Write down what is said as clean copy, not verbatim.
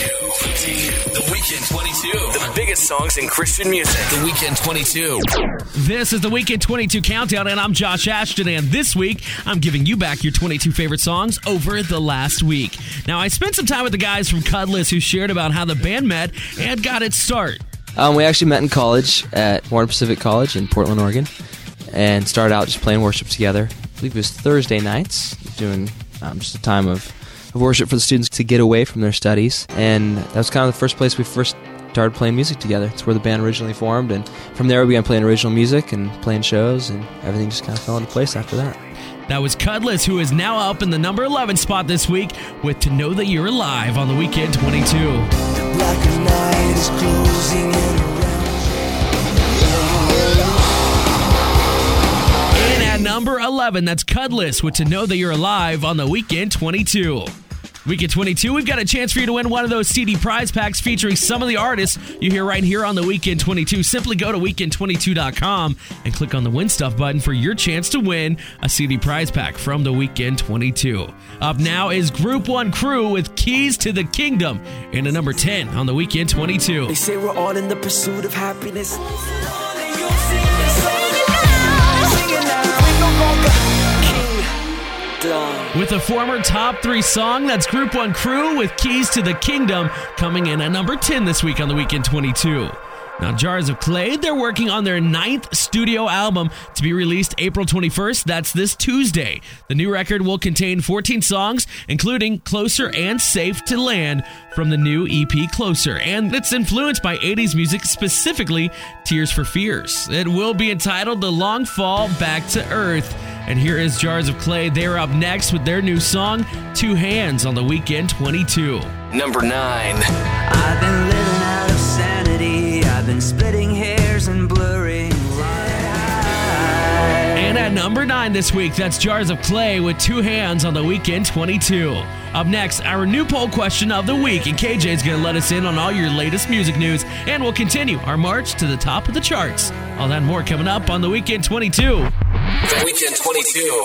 The Weekend 22. The biggest songs in Christian music. The Weekend 22. This is the Weekend 22 Countdown, and I'm Josh Ashton, and this week, I'm giving you back your 22 favorite songs over the last week. Now, I spent some time with the guys from Cudless who shared about how the band met and got its start. We actually met in college at Warren Pacific College in Portland, Oregon, and started out just playing worship together. I believe it was Thursday nights, doing just a time of worship for the students to get away from their studies. And that was kind of the first place we first started playing music together. It's where the band originally formed, and from there we began playing original music and playing shows, and everything just kind of fell into place after that. That was Cudless, who is now up in the number 11 spot this week with To Know That You're Alive on the Weekend 22. Like a night is closing in around. And at number 11, that's Cudless with To Know That You're Alive on the Weekend 22. Weekend 22, we've got a chance for you to win one of those CD prize packs featuring some of the artists you hear right here on the Weekend 22. Simply go to weekend22.com and click on the Win Stuff button for your chance to win a CD prize pack from the Weekend 22. Up now is Group 1 Crew with Keys to the Kingdom in at number 10 on the Weekend 22. They say we're all in the pursuit of happiness. With a former top 3 song, that's Group 1 Crew with Keys to the Kingdom coming in at number 10 this week on the Weekend 22. Now, Jars of Clay, they're working on their 9th studio album to be released April 21st. That's this Tuesday. The new record will contain 14 songs, including Closer and Safe to Land from the new EP Closer. And it's influenced by 80s music, specifically Tears for Fears. It will be entitled The Long Fall Back to Earth. And here is Jars of Clay. They're up next with their new song, Two Hands on the Weekend 22. Number 9. I've been living out of sanity. I've been splitting hairs and blurring lights. And at number 9 this week, that's Jars of Clay with Two Hands on the Weekend 22. Up next, our new poll question of the week, and KJ is going to let us in on all your latest music news, and we'll continue our march to the top of the charts. All that and more coming up on the Weekend 22. The Weekend 22.